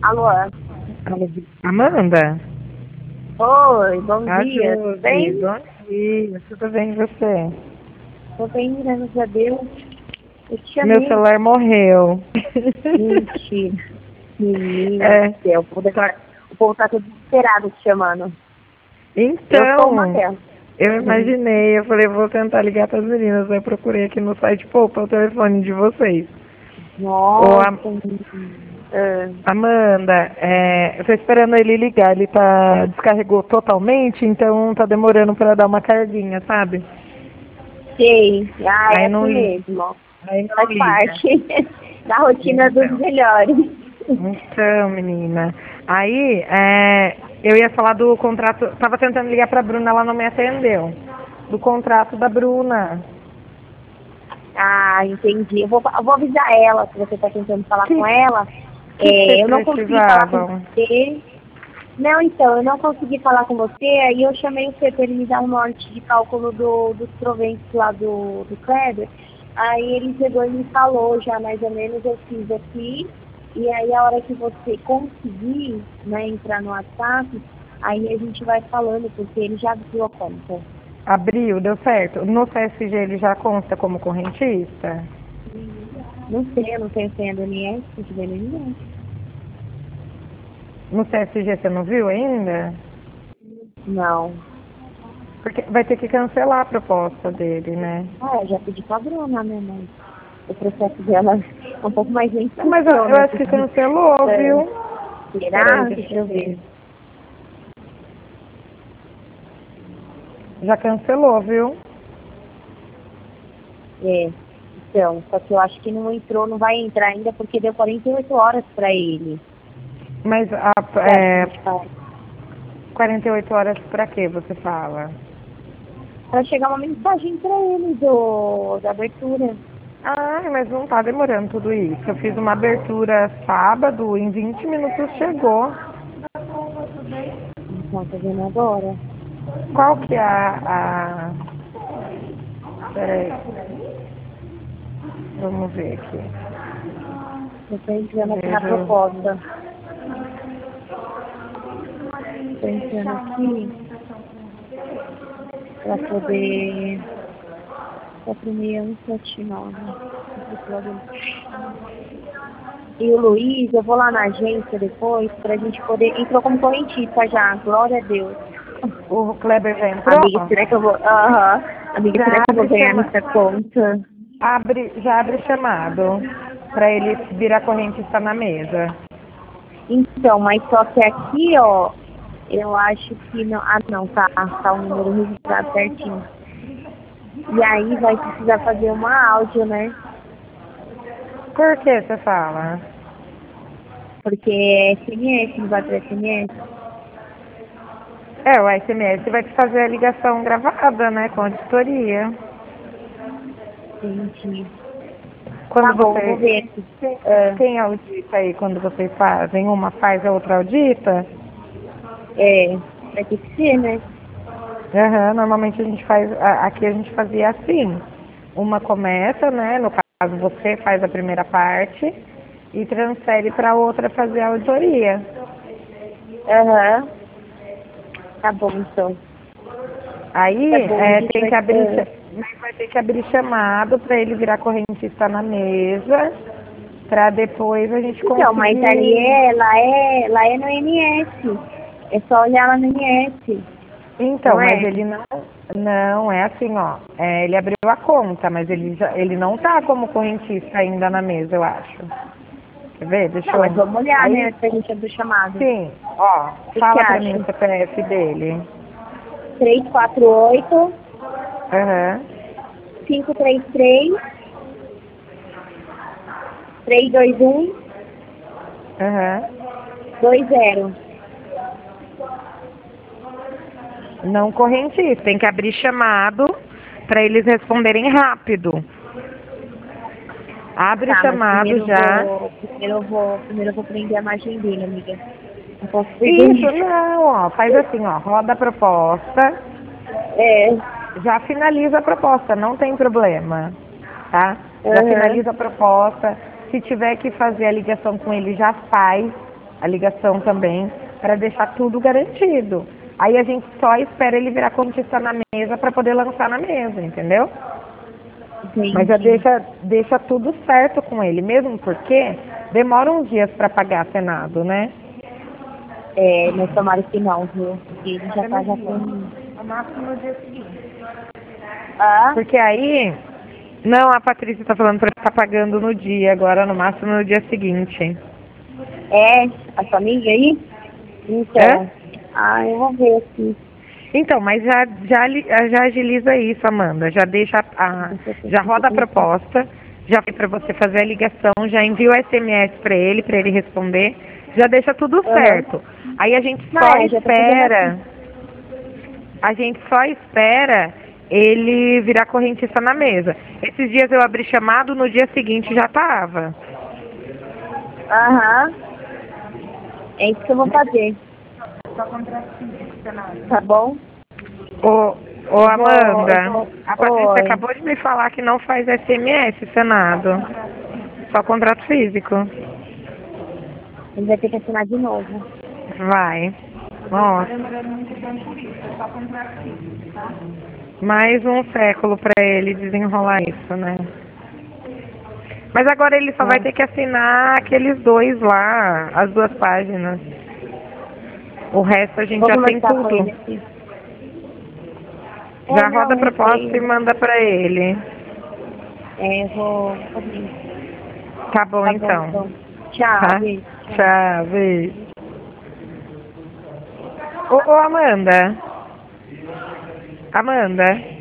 Alô? Amanda? Oi, bom dia. Tudo Ajude. bem? Bom dia. Tudo bem e você? Tô bem, graças a Deus. Eu te Meu chamei. celular morreu. Mentira. Menina do É. céu. O povo tá todo desesperado te chamando. Eu sou uma Então, delas. eu imaginei, eu falei, vou tentar ligar para as meninas. Aí eu procurei aqui no site, pô, o telefone de vocês. Ô, Nossa, menina. Amanda, eu tô esperando ele ligar. Ele descarregou totalmente, então tá demorando para dar uma carguinha, sabe? Sei. Ah, é Aí não assim liga. mesmo. Aí não Faz liga. parte da rotina dos Então. melhores. Então, menina. Aí, eu ia falar do contrato. Tava tentando ligar pra Bruna, ela não me atendeu. Do contrato da Bruna. Ah, entendi. Eu vou avisar ela, se você tá tentando falar Que, com ela. que vocês Eu não consegui falar com precisavam? você. Não, então, eu não consegui falar com você, aí eu chamei o Fê para ele me dar um norte de cálculo dos proventos lá do Kleber. Aí ele chegou e me falou já mais ou menos, eu fiz aqui, e aí a hora que você conseguir, né, entrar no WhatsApp, aí a gente vai falando, porque ele já abriu a conta. Abriu, deu certo. No CSG ele já consta como correntista? Não sei, eu não tenho senha do INSS, tem que ver no INSS. No CSG você não viu ainda? Não. Porque vai ter que cancelar a proposta dele, né? Ah, eu já pedi pra Bruna, né, mas o processo dela é um pouco mais lento Não, que o mas seu, eu né? acho que cancelou, É, viu? Peraí, será? deixa Deixa eu eu ver. ver. Já cancelou, viu? É, então, só que eu acho que não entrou, não vai entrar ainda porque deu 48 horas para ele. Mas O que você acha que a gente faz? 48 horas pra quê, você fala? Para chegar uma mensagem para ele da abertura. Ah, mas não tá demorando tudo isso. Eu fiz uma abertura sábado, em 20 minutos chegou. Então, tá vendo agora? Qual que é a... Peraí, vamos ver aqui. Eu tô entrando aqui na Vejo... proposta. Tô entrando aqui para poder... 46179. E o Luiz, eu vou lá na agência depois pra gente poder... Entrou como correntista já, glória a Deus. O Kleber já entrou? Amiga, será que eu vou... Aham. Amiga, será Já que eu vou abre, ganhar nessa conta? já abre chamado pra ele virar correntista na mesa. Então, mas só que aqui, ó, eu acho que não... Ah, não, tá o número registrado certinho. E aí vai precisar fazer uma áudio, né? Por que você fala? Porque é SMS, não vai pra SMS. O SMS vai te fazer a ligação gravada, né, com a auditoria. Entendi. Tá Quando bom, vou você... ver aqui. Ah, Quem audita aí quando vocês fazem? Uma faz, a outra audita? vai ter que ser, né? Aham, normalmente a gente faz... Aqui a gente fazia assim. Uma começa, né? No caso, você faz a primeira parte e transfere para a outra fazer a auditoria. Aham. Tá bom, então. Aí Tá bom, a gente tem vai... que abrir, mas vai ter que abrir chamado para ele virar correntista na mesa, para depois a gente Então, mas ali conseguir. lá é no INS. É só olhar lá no INS, Então, não mas é? ele não é assim, ó. Ele abriu a conta, mas ele não tá como correntista ainda na mesa, eu acho. Quer ver? Deixa Não, mas eu. vamos olhar, né, Aí, antes da gente abrir o chamado. O sim, ó, que você fala pra mim o acha? CPF dele. 348 Aham, 533 321 aham. 20. Não correntista, tem que abrir chamado pra eles responderem rápido. Abre o Tá, mas chamado já. primeiro eu vou prender a margem dele, amiga. Não posso perder Isso, isso. não, ó, faz assim, ó, roda a proposta, É, já finaliza a proposta, não tem problema, tá? Já aham, finaliza a proposta, se tiver que fazer a ligação com ele, já faz, a ligação também, para deixar tudo garantido. Aí a gente só espera ele virar correntista na mesa para poder lançar na mesa, entendeu? Entendi. Mas já deixa tudo certo com ele, mesmo porque demora uns dias para pagar Senado, né? Mas tomara que não, viu? Porque ele já tá já com... No máximo no dia seguinte. Ah? Porque aí... Não, a Patrícia está falando para estar pagando no dia, agora no máximo no dia seguinte. A sua amiga aí? Então... É? Eu vou ver aqui. Então, mas já agiliza isso, Amanda. Já deixa já roda a proposta, já foi para você fazer a ligação, já envia o SMS para ele responder, já deixa tudo certo. Aí a gente só espera ele virar correntista na mesa. Esses dias eu abri chamado, no dia seguinte já tava. Aham. É isso que eu vou fazer. Tá bom? Ô Amanda, a Patrícia Oi. acabou de me falar que não faz SMS, Senado. Só contrato físico. Ele vai ter que assinar de novo. Vai. Nossa. Mais um século pra ele desenrolar isso, né? Mas agora ele só vai ter que assinar aqueles dois lá, as 2 páginas. O resto a gente já tem tudo. Já roda a proposta e manda pra ele. Eu vou... Tá bom, então. Tchau, Tá? beijo. Tchau, beijo. Ô, Amanda. Amanda.